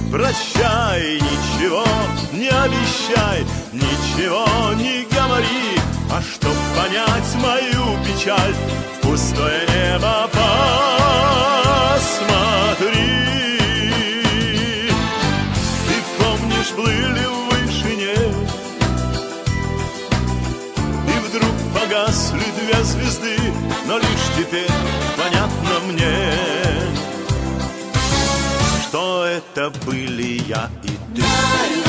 прощай, ничего не обещай, ничего не говори. А чтоб понять мою печаль, в пустое небо посмотри. Ты помнишь, плыли в вышине, и вдруг погасли две звезды, но лишь теперь понятно мне, что это были я и ты.